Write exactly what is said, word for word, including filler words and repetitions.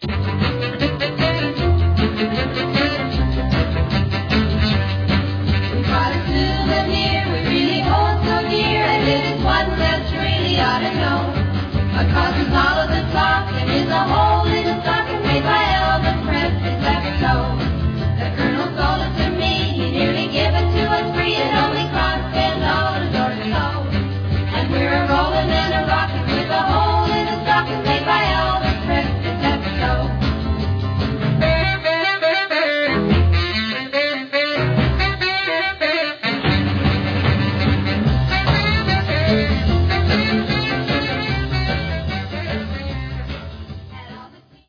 We brought a souvenir we really hold so dear, and it is one that's really ought to know. A cousin's all of the talk and is a whole